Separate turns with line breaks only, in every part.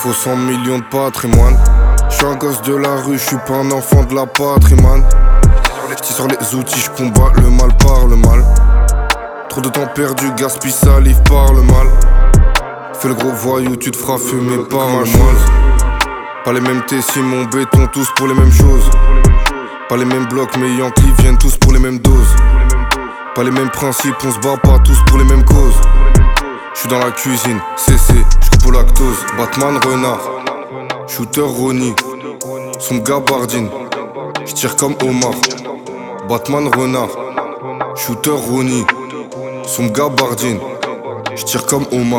faut 100 millions de patrimoine. J'suis un gosse de la rue, j'suis pas un enfant de la patrie, man. J'tire sur les outils, j'combats le mal par le mal. Trop de temps perdu, gaspille, salive par le mal. Fais le gros voyou, tu te feras fumer par ma chose. Pas les mêmes tessis, mon béton, tous pour les mêmes choses. Pas les mêmes blocs, mais Yankees viennent tous pour les mêmes doses. Pas les mêmes principes, on se bat pas tous pour les mêmes causes. J'suis dans la cuisine, CC, j'coupe au lactose. Batman, renard, shooter, Ronnie, son gabardine, j'tire comme Omar. Batman, renard, shooter, Ronnie, son gabardine, j'tire comme Omar.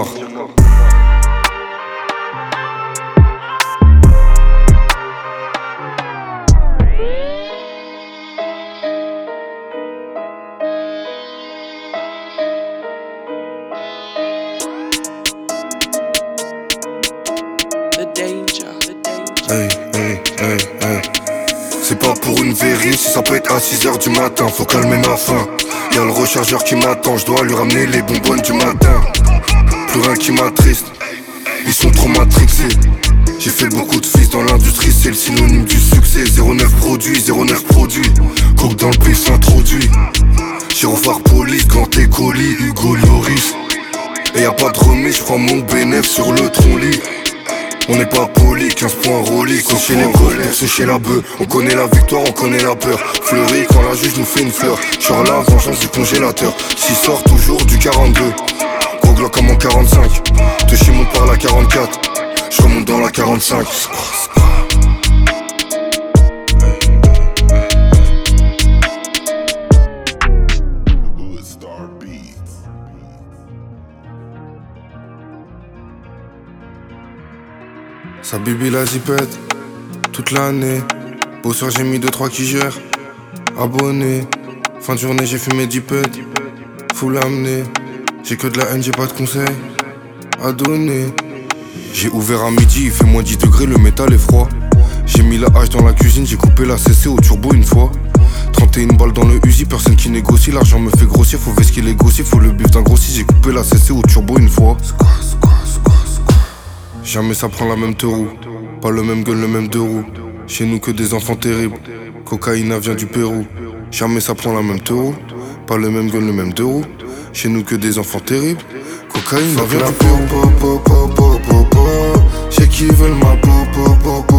Hey, hey, hey, hey. C'est pas pour une vérif, si ça peut être à 6h du matin, faut calmer ma faim. Y'a le rechargeur qui m'attend, je dois lui ramener les bonbonnes du matin. Plus rien qui m'attriste, ils sont trop matrixés. J'ai fait beaucoup de fils dans l'industrie, c'est le synonyme du succès. 09 produit, 09 produit, coke dans le pif introduit. Gyrophare police, ganté colis, Hugo Lloris. Et y'a pas de remise, j'prends mon bénéf sur le tronc-lit. On n'est pas poli, 15 points Rolly, sécher les cols pour sécher la bœuf. On connaît la victoire, on connaît la peur. Fleury quand la juge nous fait une fleur. Genre la vengeance du congélateur. 6 sort toujours du 42. Gros glock comme en 45. De chez monte par la 44. Je remonte dans la 45. Sa bibi la zipette, toute l'année. Bosseur j'ai mis 2-3 qui gèrent. Abonné, fin de journée j'ai fumé 10 pets. Faut l'amener, j'ai que de la haine, j'ai pas de conseils à donner. J'ai ouvert à midi, il fait moins 10 degrés, le métal est froid. J'ai mis la hache dans la cuisine, j'ai coupé la CC au turbo une fois. 31 balles dans le Uzi, personne qui négocie. L'argent me fait grossir, faut vesquer les gossiers. Faut le bif d'un grossier, j'ai coupé la CC au turbo une fois. Jamais ça prend la même deux roues. Pas le même gun, le même deux roues. Chez nous que des enfants terribles. Cocaïna vient du Pérou. Jamais ça prend la même deux roues. Pas le même gun, le même deux roues. Chez nous que des enfants terribles. Cocaïna vient du Pérou. J'ai qui veulent ma